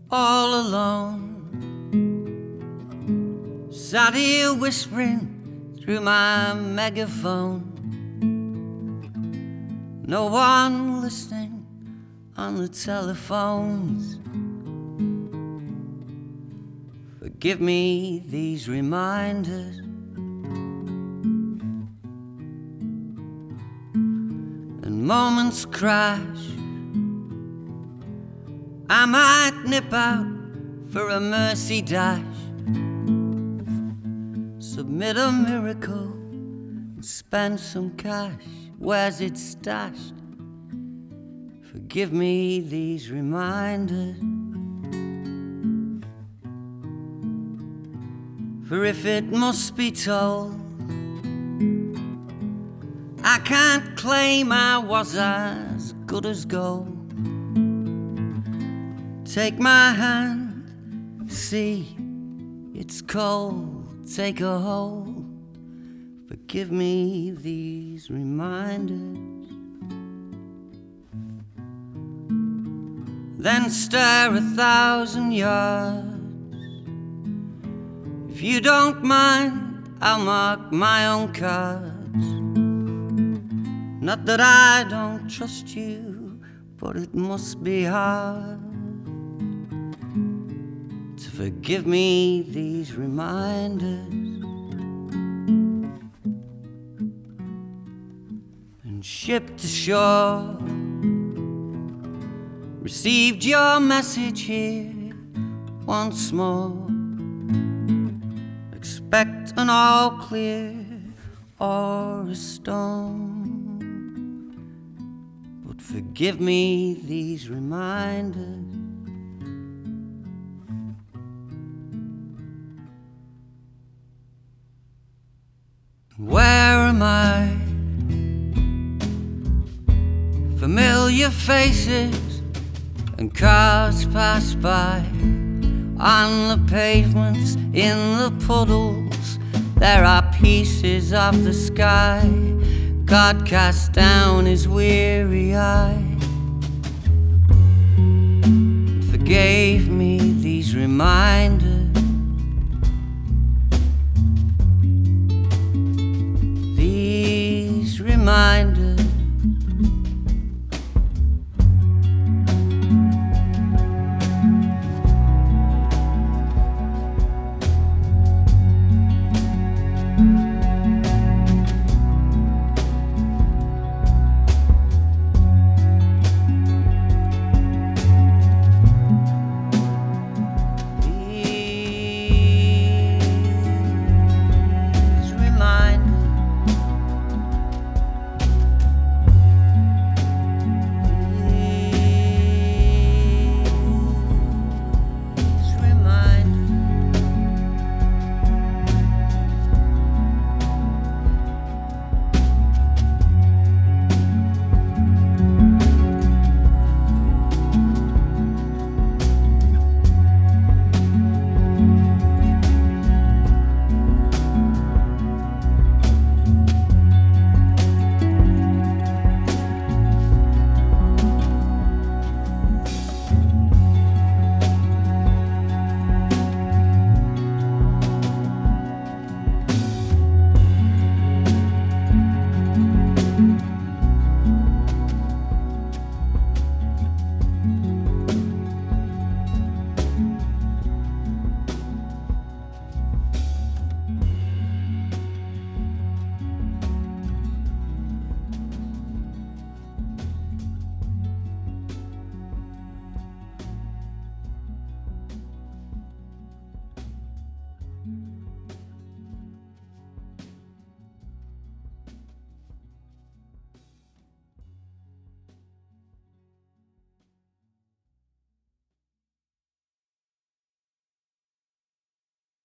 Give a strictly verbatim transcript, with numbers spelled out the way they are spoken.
all alone, sat here whispering through my megaphone. No one listening on the telephones. Forgive me these reminders, and moments crash. I might nip out for a mercy dash, submit a miracle and spend some cash. Where's it stashed? Forgive me these reminders, for if it must be told, I can't claim I was as good as gold. Take my hand, see, it's cold. Take a hold, forgive me these reminders. Then stare a thousand yards. If you don't mind, I'll mark my own cards. Not that I don't trust you, but it must be hard to forgive me these reminders. And shipped ashore, received your message here once more. Expect an all clear or a storm, but forgive me these reminders. Where am I? Familiar faces and cars pass by. On the pavements, in the puddles, there are pieces of the sky God cast down his weary eye.